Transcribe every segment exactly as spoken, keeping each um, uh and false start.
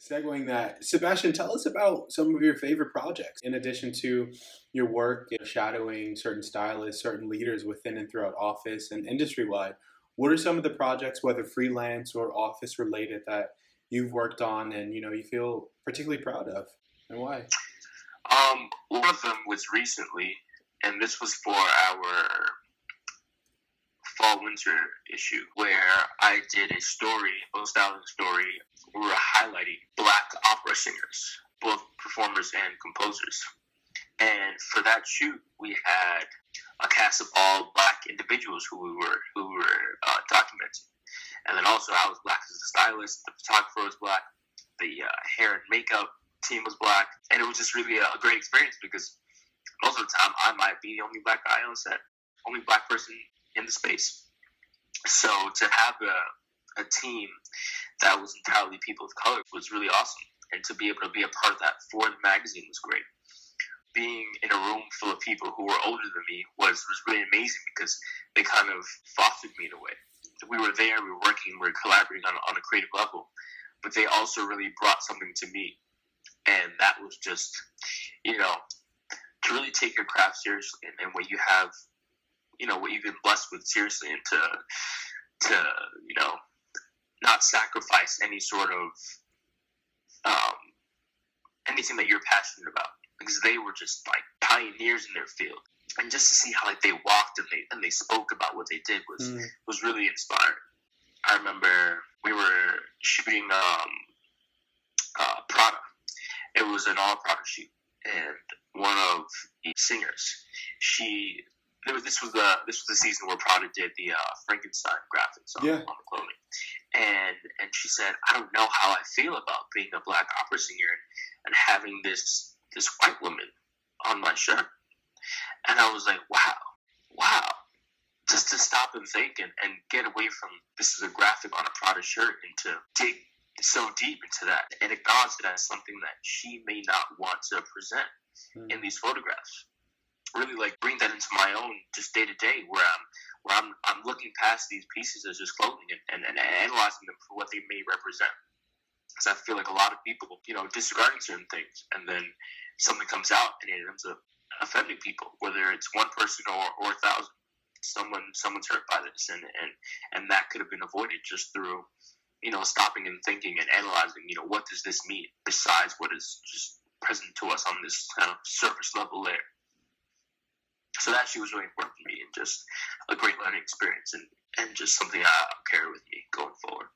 Segueing that, Sebastian, tell us about some of your favorite projects. In addition to your work in shadowing certain stylists, certain leaders within and throughout office and industry wide, what are some of the projects, whether freelance or office related, that you've worked on and you know you feel particularly proud of, and why? Um, one of them was recently, and this was for our fall winter issue, where I did a story, a styling story. We were highlighting black opera singers, both performers and composers. And for that shoot, we had a cast of all black individuals who we were who we were uh, documenting. And then also, I was black as a stylist. The photographer was black. The uh, hair and makeup team was black, and it was just really a, a great experience because most of the time I might be the only black guy on set, only black person in the space. So to have a, a team that was entirely people of color was really awesome, and to be able to be a part of that for the magazine was great. Being in a room full of people who were older than me was, was really amazing because they kind of fostered me in a way. We were there, we were working, we were collaborating on, on a creative level, but they also really brought something to me. And that was just, you know, to really take your craft seriously and, and what you have, you know, what you've been blessed with seriously, and to, to you know, not sacrifice any sort of, um, anything that you're passionate about. Because they were just like pioneers in their field. And just to see how like they walked and they and they spoke about what they did was mm. was really inspiring. I remember we were shooting um, uh, Prada. It was an all Prada shoot, and one of the singers, she there was this was the this was the season where Prada did the uh, Frankenstein graphics on, yeah. on the clothing, and and she said, I don't know how I feel about being a black opera singer and having this this white woman on my shirt. And I was like, wow, wow. Just to stop and think and, and get away from this is a graphic on a Prada shirt and to dig so deep into that and acknowledge it as something that she may not want to present mm. in these photographs. Really like bring that into my own just day to day where I'm where I'm I'm looking past these pieces as just clothing and, and, and analyzing them for what they may represent. Because I feel like a lot of people, you know, disregarding certain things, and then something comes out and it ends up offending people, whether it's one person or, or a thousand. Someone, someone's hurt by this, and, and, and that could have been avoided just through, you know, stopping and thinking and analyzing, you know, what does this mean besides what is just present to us on this kind of surface level layer. So that actually was really important to me and just a great learning experience and, and just something I'll carry with me going forward.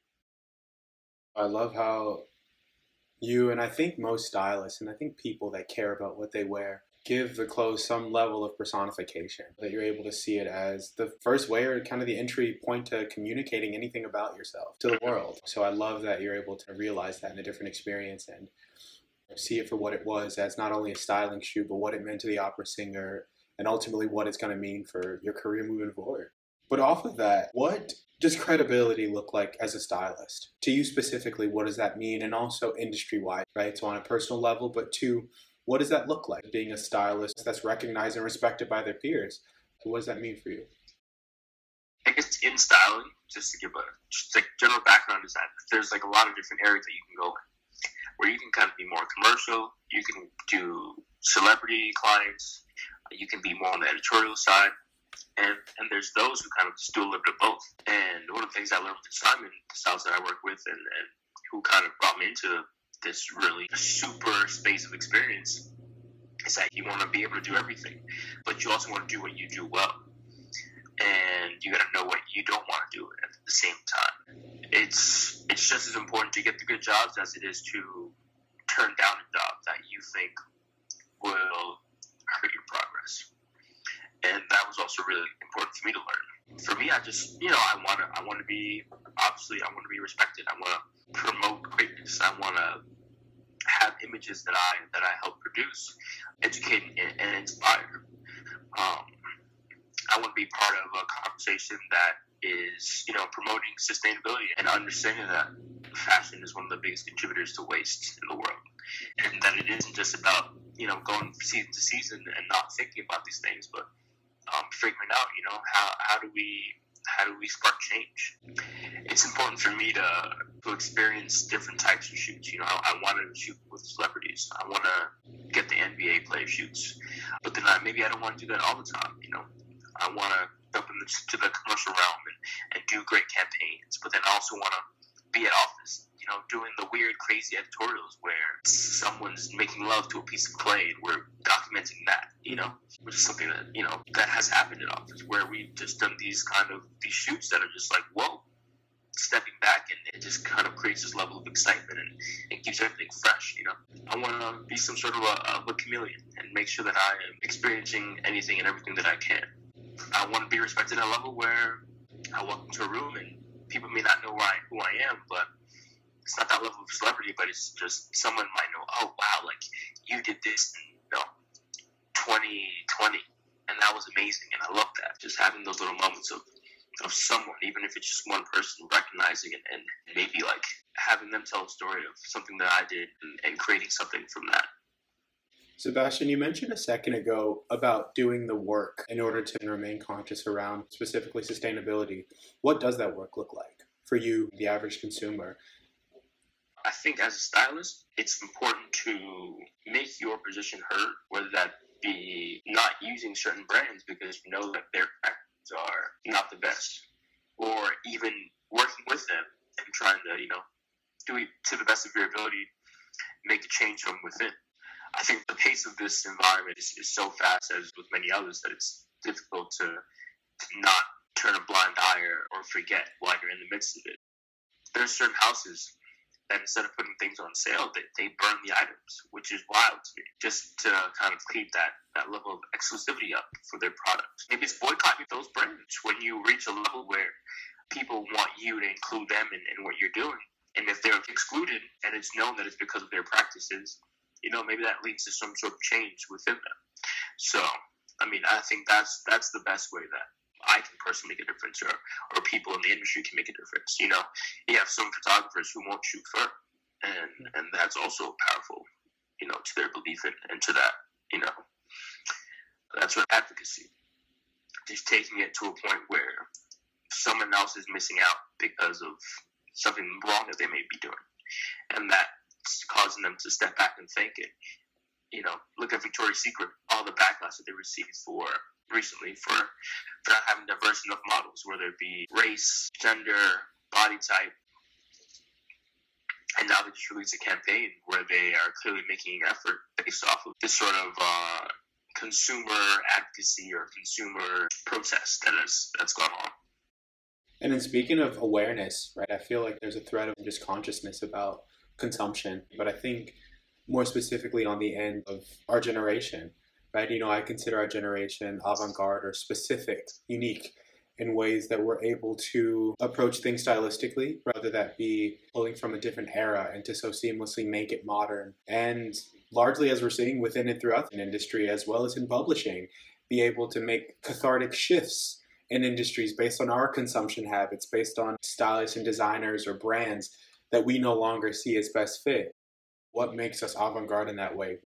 I love how you, and I think most stylists, and I think people that care about what they wear, give the clothes some level of personification, that you're able to see it as the first way or kind of the entry point to communicating anything about yourself to the world. So I love that you're able to realize that in a different experience and see it for what it was, as not only a styling shoot, but what it meant to the opera singer and ultimately what it's going to mean for your career moving forward. But off of that, what does credibility look like as a stylist? To you specifically, what does that mean? And also industry-wide, right? So on a personal level, but two, what does that look like, being a stylist that's recognized and respected by their peers? What does that mean for you? I guess in styling, just to give a just like general background, is that there's like a lot of different areas that you can go in, where you can kind of be more commercial, you can do celebrity clients, you can be more on the editorial side, and and there's those who kind of just do a little bit of both. And one of the things I learned with Simon, the stylists that I work with, and, and who kind of brought me into this really super space of experience, is that you want to be able to do everything, but you also want to do what you do well, and you got to know what you don't want to do at the same time. It's it's just as important to get the good jobs as it is to turn down a job that you think will hurt your progress. And that was also really important for me to learn. For me, I just, you know, I want to, I want to be, obviously, I want to be respected. I want to promote greatness. I want to have images that I, that I help produce, educate and, and inspire. Um, I want to be part of a conversation that is, you know, promoting sustainability and understanding that fashion is one of the biggest contributors to waste in the world. And that it isn't just about, you know, going season to season and not thinking about these things, but um, figuring out, you know, how, how do we how do we spark change? It's important for me to to experience different types of shoots. You know, I, I want to shoot with celebrities. I want to get the N B A player shoots. But then I, maybe I don't want to do that all the time, you know. I want to jump into the commercial realm and, and do great campaigns. But then I also want to be at office, you know, doing the weird, crazy editorials where someone's making love to a piece of clay and we're documenting that, you know, which is something that, you know, that has happened at office, where we've just done these kind of, these shoots that are just like, whoa, stepping back, and it just kind of creates this level of excitement and, and keeps everything fresh, you know. I want to be some sort of a, of a chameleon and make sure that I am experiencing anything and everything that I can. I want to be respected at a level where I walk into a room and people may not know who I, who I am, but it's not that level of celebrity, but it's just someone might know, oh, wow, like, you did this in, you know, twenty twenty, and that was amazing, and I love that. Just having those little moments of, of someone, even if it's just one person, recognizing it and maybe, like, having them tell a story of something that I did and, and creating something from that. Sebastian, you mentioned a second ago about doing the work in order to remain conscious around specifically sustainability. What does that work look like for you, the average consumer? I think as a stylist, it's important to make your position heard, whether that be not using certain brands because you know that their practices are not the best, or even working with them and trying to, you know, do it to the best of your ability, make a change from within. I think the pace of this environment is, is so fast, as with many others, that it's difficult to, to not turn a blind eye or, or forget while you're in the midst of it. There are certain houses that instead of putting things on sale, they, they burn the items, which is wild to me, just to kind of keep that, that level of exclusivity up for their products. Maybe it's boycotting those brands when you reach a level where people want you to include them in, in what you're doing. And if they're excluded and it's known that it's because of their practices, you know, maybe that leads to some sort of change within them. So, I mean, I think that's that's the best way that I can personally make a difference, or, or people in the industry can make a difference. You know, you have some photographers who won't shoot fur, and, and that's also powerful, you know, to their belief in, and to that, you know, that's what advocacy. Just taking it to a point where someone else is missing out because of something wrong that they may be doing, and that's causing them to step back and think it. You know, look at Victoria's Secret, all the backlash that they received for recently for, for not having diverse enough models, whether it be race, gender, body type. And now they just released a campaign where they are clearly making an effort based off of this sort of uh, consumer advocacy or consumer protest that is, that's gone on. And then speaking of awareness, right, I feel like there's a thread of just consciousness about consumption, but I think more specifically on the end of our generation, right? You know, I consider our generation avant-garde or specific, unique in ways that we're able to approach things stylistically, rather that be pulling from a different era and to so seamlessly make it modern. And largely, as we're seeing within and throughout the industry, as well as in publishing, be able to make cathartic shifts in industries based on our consumption habits, based on stylists and designers or brands that we no longer see as best fit. What makes us avant-garde in that way?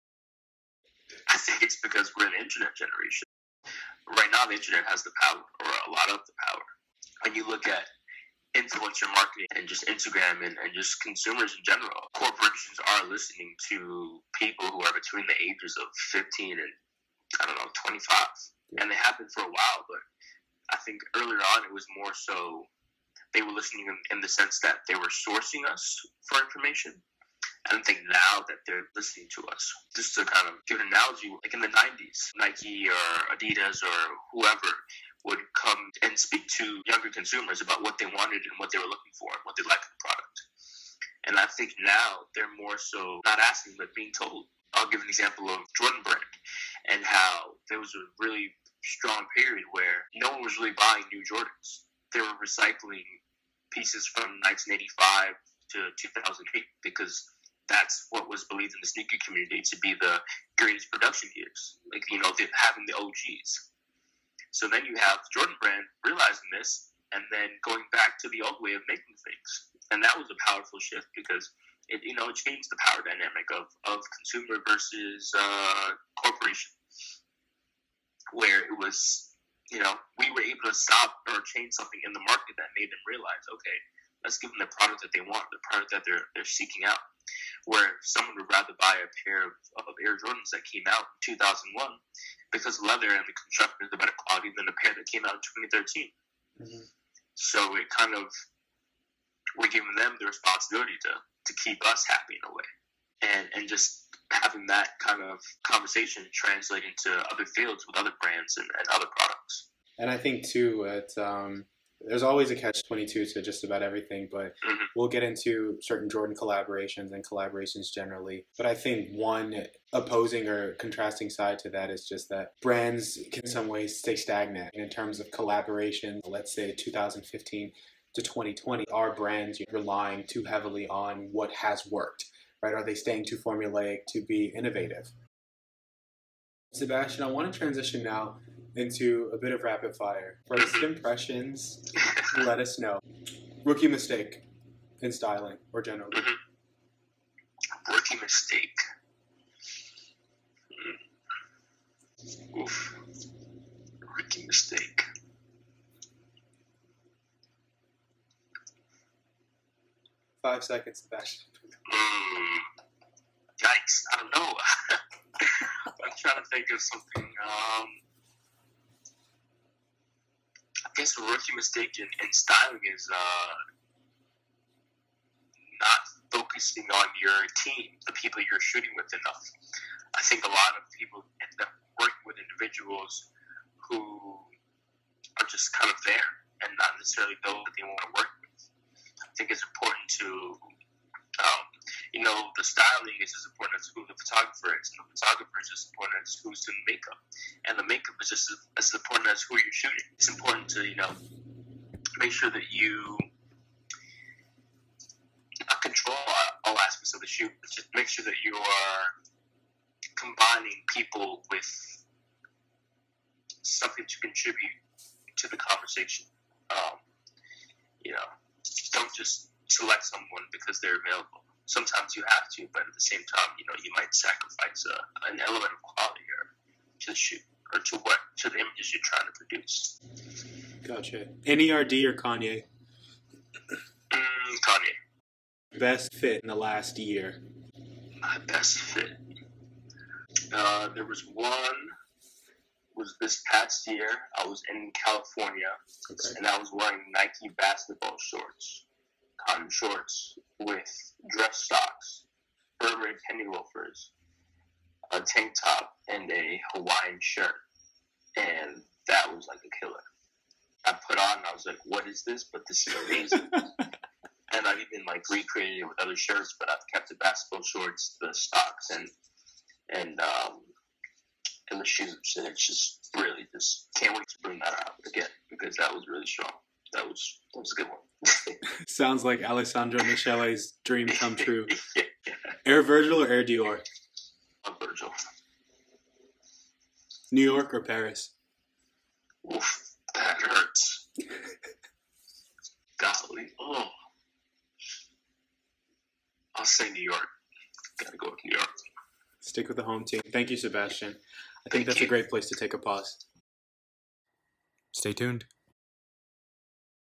I think it's because we're an internet generation. Right now, the internet has the power, or a lot of the power. When you look at influencer marketing and just Instagram and, and just consumers in general, corporations are listening to people who are between the ages of fifteen and, I don't know, twenty-five. And they have been for a while, but I think earlier on it was more so they were listening in, in the sense that they were sourcing us for information. I don't think now that they're listening to us. Just to kind of give an analogy, like in the nineties, Nike or Adidas or whoever would come and speak to younger consumers about what they wanted and what they were looking for and what they liked in the product. And I think now they're more so not asking, but being told. I'll give an example of Jordan Brand and how there was a really strong period where no one was really buying new Jordans. They were recycling pieces from nineteen eighty-five to two thousand eight because that's what was believed in the sneaker community to be the greatest production years, like, you know, having the O Gs. So then you have Jordan Brand realizing this and then going back to the old way of making things. And that was a powerful shift because it, you know, it changed the power dynamic of, of consumer versus uh, corporation, where it was, you know, we were able to stop or change something in the market that made them realize, okay, let's give them the product that they want, the product that they're they're seeking out. Where someone would rather buy a pair of, of Air Jordans that came out in two thousand one because the leather and the construction is a better quality than the pair that came out in twenty thirteen. Mm-hmm. So it kind of, we're giving them the responsibility to, to keep us happy in a way. And, and just having that kind of conversation translate into other fields with other brands and, and other products. And I think, too, it's, um, there's always a catch twenty-two to just about everything, but mm-hmm. we'll get into certain Jordan collaborations and collaborations generally. But I think one opposing or contrasting side to that is just that brands can in some ways stay stagnant in terms of collaboration. Let's say two thousand fifteen to twenty twenty, are brands relying too heavily on what has worked, right? Are they staying too formulaic to be innovative? Sebastian, I want to transition now into a bit of rapid fire. First impressions, let us know. Rookie mistake in styling or generally. Mm-hmm. Rookie mistake. Mm. Oof. Rookie mistake. Five seconds, Sebastian. Mm. Yikes. I don't know. I'm trying to think of something. Um, I guess a rookie mistake in, in styling is uh, not focusing on your team, the people you're shooting with enough. I think a lot of people end up working with individuals who are just kind of there and not necessarily those that they want to work with. I think it's important to, um, you know, the styling is as important as who the photographer is, and the photographer is just as important as who's doing makeup, and the makeup is just as important as who you're shooting. It's important to, you know, make sure that you not control all aspects of the shoot, but just make sure that you are combining people with something to contribute to the conversation. Um, you know, don't just select someone because they're available. Sometimes you have to, but at the same time, you know, you might sacrifice a, an element of quality or to the shoot or to what to the images you're trying to produce. Gotcha. N E R D or Kanye? Mm, Kanye. Best fit in the last year? My best fit. Uh, there was one. Was this past year? I was in California, okay. and I was wearing Nike basketball shorts, cotton shorts with dress socks, Burberry penny loafers, a tank top, and a Hawaiian shirt, and that was like a killer. I put on, and I was like, "What is this?" But this is amazing. And I've even like recreated it with other shirts, but I've kept the basketball shorts, the socks, and and um. and the shoes, and it's just really just can't wait to bring that out again because that was really strong. That was that was a good one. Sounds like Alessandro Michele's dream come true. yeah. Air Virgil or Air Dior? Uh, Virgil. New York or Paris? Oof, that hurts. Golly, oh, I'll say New York. Gotta go with New York. Stick with the home team. Thank you, Sebastian. I think Thank that's you. a great place to take a pause. Stay tuned.